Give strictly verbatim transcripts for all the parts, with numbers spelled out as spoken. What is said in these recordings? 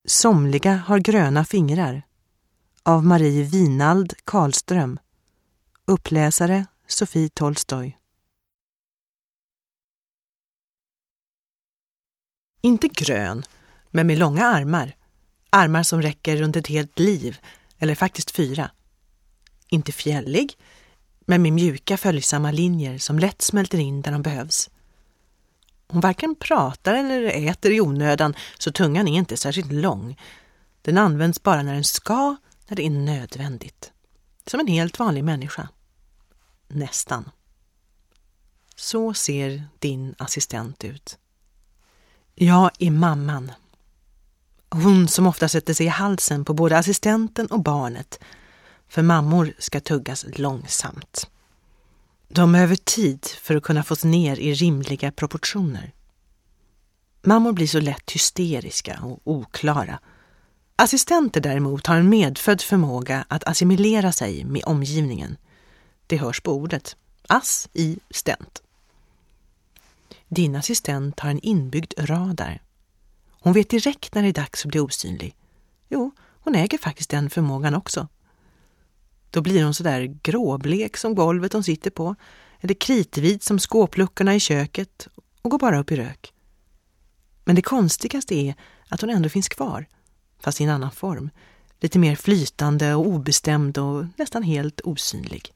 Somliga har gröna fingrar av Marie Winald Karlström. Uppläsare Sofie Tolstoj. Inte grön, men med långa armar. Armar som räcker runt ett helt liv, eller faktiskt fyra. Inte fjällig, men med mjuka följsamma linjer som lätt smälter in där de behövs. Hon varken pratar eller äter i onödan, så tungan är inte särskilt lång. Den används bara när den ska, när det är nödvändigt. Som en helt vanlig människa. Nästan. Så ser din assistent ut. Jag är mamman. Hon som ofta sätter sig i halsen på både assistenten och barnet. För mammor ska tuggas långsamt. De behöver tid för att kunna fås ner i rimliga proportioner. Mammor blir så lätt hysteriska och oklara. Assistenter däremot har en medfödd förmåga att assimilera sig med omgivningen. Det hörs på ordet. Assistent. Din assistent har en inbyggd radar. Hon vet direkt när det är dags att bli osynlig. Jo, hon äger faktiskt den förmågan också. Då blir hon så där gråblek som golvet hon sitter på, eller kritvit som skåpluckorna i köket, och går bara upp i rök. Men det konstigaste är att hon ändå finns kvar, fast i en annan form. Lite mer flytande och obestämd och nästan helt osynlig.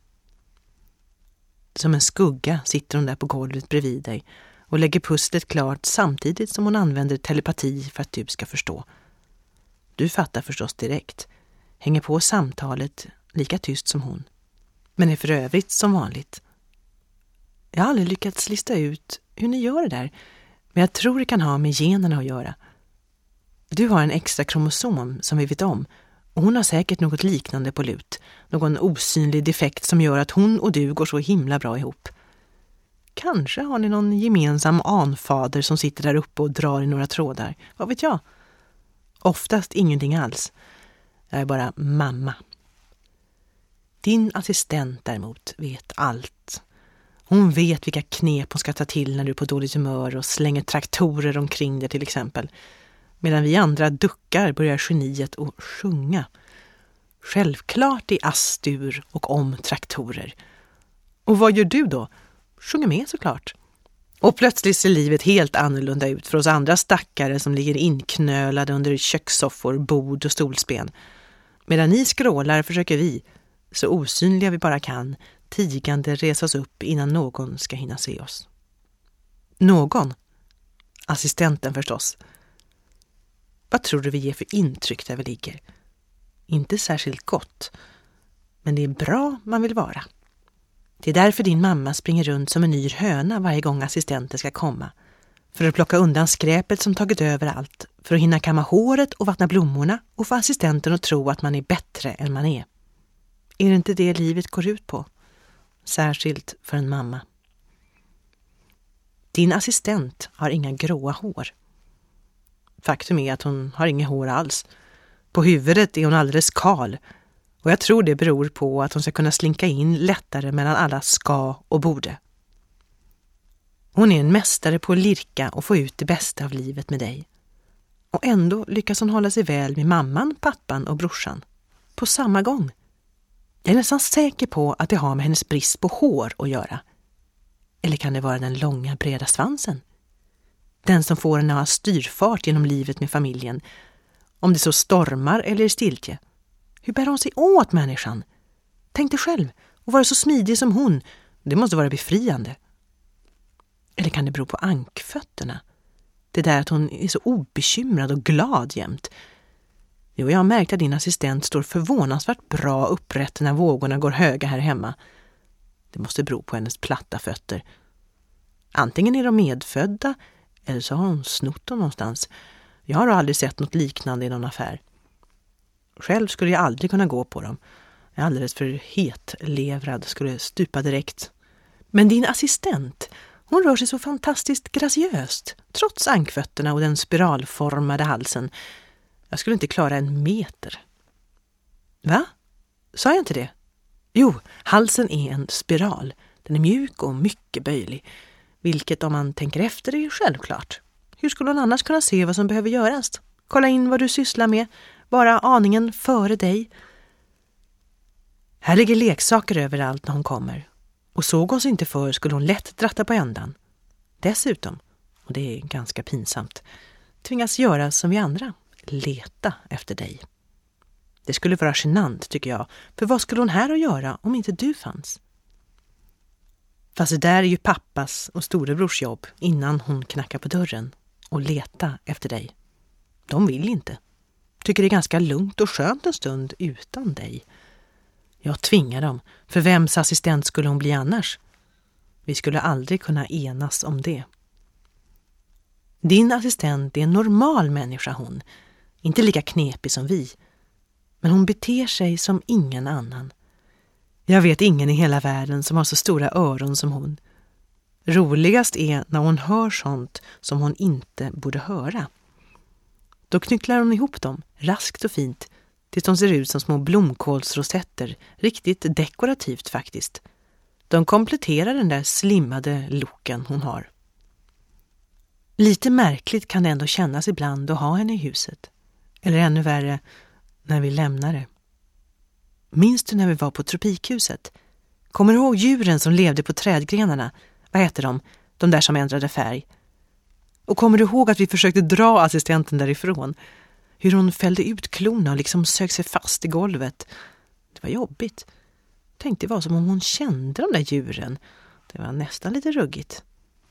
Som en skugga sitter hon där på golvet bredvid dig och lägger pusslet klart samtidigt som hon använder telepati för att du ska förstå. Du fattar förstås direkt, hänger på samtalet lika tyst som hon, men är för övrigt som vanligt. Jag har aldrig lyckats lista ut hur ni gör det där, men jag tror det kan ha med generna att göra. Du har en extra kromosom som vi vet om, och hon har säkert något liknande på lut, någon osynlig defekt som gör att hon och du går så himla bra ihop. Kanske har ni någon gemensam anfader som sitter där uppe och drar i några trådar, vad vet jag? Oftast ingenting alls. Jag är bara mamma. Din assistent däremot vet allt. Hon vet vilka knep hon ska ta till när du är på dåligt humör och slänger traktorer omkring dig till exempel. Medan vi andra duckar börjar geniet att sjunga. Självklart i astur och om traktorer. Och vad gör du då? Sjunger med såklart. Och plötsligt ser livet helt annorlunda ut för oss andra stackare som ligger inknölade under kökssoffor, bord och stolsben. Medan ni skrålar försöker vi, så osynliga vi bara kan, tigande resa oss upp innan någon ska hinna se oss. Någon? Assistenten förstås. Vad tror du vi ger för intryck där vi ligger? Inte särskilt gott, men det är bra man vill vara. Det är därför din mamma springer runt som en yr höna varje gång assistenten ska komma. För att plocka undan skräpet som tagit över allt, för att hinna kamma håret och vattna blommorna och få assistenten att tro att man är bättre än man är. Är det inte det livet går ut på? Särskilt för en mamma. Din assistent har inga gråa hår. Faktum är att hon har inga hår alls. På huvudet är hon alldeles kal. Och jag tror det beror på att hon ska kunna slinka in lättare mellan alla ska och borde. Hon är en mästare på att lirka och få ut det bästa av livet med dig. Och ändå lyckas hon hålla sig väl med mamman, pappan och brorsan. På samma gång. Jag är nästan säker på att det har med hennes brist på hår att göra. Eller kan det vara den långa breda svansen? Den som får henne att ha styrfart genom livet med familjen. Om det så stormar eller är stiltje. Hur bär hon sig åt människan? Tänk dig själv, och vara så smidig som hon. Det måste vara befriande. Eller kan det bero på ankfötterna? Det där att hon är så obekymrad och glad jämt. Jo, jag har märkt att din assistent står förvånansvärt bra upprätt när vågorna går höga här hemma. Det måste bero på hennes platta fötter. Antingen är de medfödda, eller så har hon snott dem någonstans. Jag har aldrig sett något liknande i någon affär. Själv skulle jag aldrig kunna gå på dem. Jag är alldeles för hetlevrad, skulle stupa direkt. Men din assistent, hon rör sig så fantastiskt graciöst, trots ankfötterna och den spiralformade halsen. Jag skulle inte klara en meter. Va? Sa jag inte det? Jo, halsen är en spiral. Den är mjuk och mycket böjlig. Vilket om man tänker efter är självklart. Hur skulle hon annars kunna se vad som behöver göras? kolla in vad du sysslar med, vara aningen före dig. Här ligger leksaker överallt när hon kommer. Och såg oss inte för skulle hon lätt dratta på ändan. Dessutom, och det är ganska pinsamt, tvingas göra som vi andra, leta efter dig. Det skulle vara genant tycker jag, för vad skulle hon här att göra om inte du fanns? Fast det där är ju pappas och storebrors jobb innan hon knackar på dörren och leta efter dig. De vill inte. Tycker det är ganska lugnt och skönt en stund utan dig. Jag tvingar dem, för vems assistent skulle hon bli annars? Vi skulle aldrig kunna enas om det. Din assistent är en normal människa hon, inte lika knepig som vi. Men hon beter sig som ingen annan. Jag vet ingen i hela världen som har så stora öron som hon. Roligast är när hon hör sånt som hon inte borde höra. Då knycklar hon ihop dem, raskt och fint, tills de ser ut som små blomkålsrosetter, riktigt dekorativt faktiskt. De kompletterar den där slimmade looken hon har. Lite märkligt kan det ändå kännas ibland att ha henne i huset. Eller ännu värre, när vi lämnar det. Minns du när vi var på tropikhuset? Kommer du ihåg djuren som levde på trädgrenarna? Vad heter de? De där som ändrade färg. Och kommer du ihåg att vi försökte dra assistenten därifrån? Hur hon fällde ut klorna och liksom sög sig fast i golvet. Det var jobbigt. Tänkte det var som om hon kände de där djuren. Det var nästan lite ruggigt.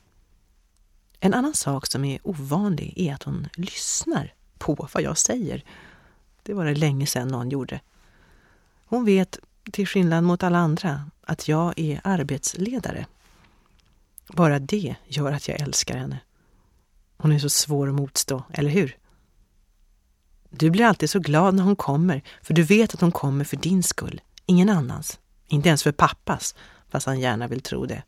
En annan sak som är ovanlig är att hon lyssnar på vad jag säger. Det var det länge sedan någon gjorde. Hon vet, till skillnad mot alla andra, att jag är arbetsledare. Bara det gör att jag älskar henne. Hon är så svår att motstå, eller hur? Du blir alltid så glad när hon kommer, för du vet att hon kommer för din skull. Ingen annans. Inte ens för pappas, fast han gärna vill tro det.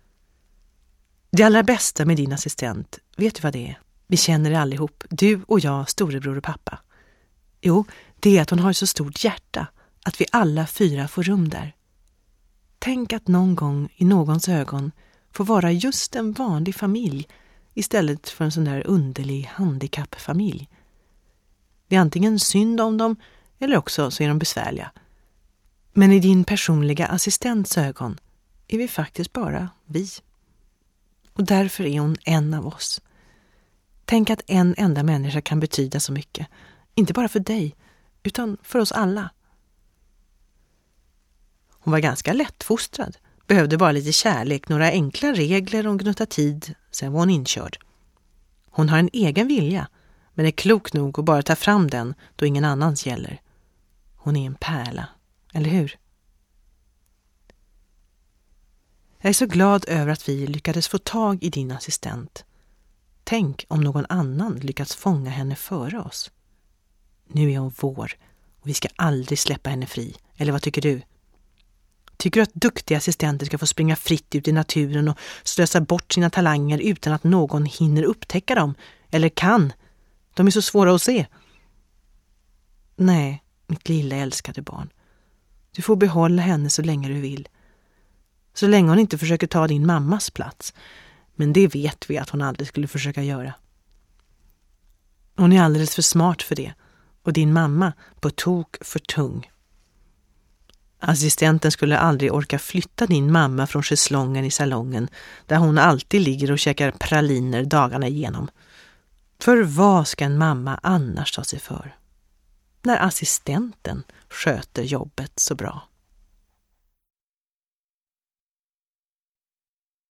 Det allra bästa med din assistent, vet du vad det är? Vi känner det allihop, du och jag, storebror och pappa. Jo, det är att hon har ett så stort hjärta, att vi alla fyra får rum där. Tänk att någon gång i någons ögon får vara just en vanlig familj istället för en sån där underlig handikappfamilj. Det är antingen synd om dem eller också så är de besvärliga. Men i din personliga assistents ögon är vi faktiskt bara vi. Och därför är hon en av oss. Tänk att en enda människa kan betyda så mycket. Inte bara för dig, utan för oss alla. Hon var ganska lättfostrad. Behövde bara lite kärlek, några enkla regler och gnutta tid, sen var hon inkörd. Hon har en egen vilja, men är klok nog att bara ta fram den då ingen annans gäller. Hon är en pärla, eller hur? Jag är så glad över att vi lyckades få tag i din assistent. Tänk om någon annan lyckats fånga henne före oss. Nu är hon vår och vi ska aldrig släppa henne fri. Eller vad tycker du? Tycker du att duktiga assistenter ska få springa fritt ut i naturen och slösa bort sina talanger utan att någon hinner upptäcka dem? Eller kan? De är så svåra att se. Nej, mitt lilla älskade barn. Du får behålla henne så länge du vill. Så länge hon inte försöker ta din mammas plats. Men det vet vi att hon aldrig skulle försöka göra. Hon är alldeles för smart för det. Och din mamma på tok för tung. Assistenten skulle aldrig orka flytta din mamma från schäslongen i salongen där hon alltid ligger och käkar praliner dagarna igenom. För vad ska en mamma annars ta sig för? När assistenten sköter jobbet så bra.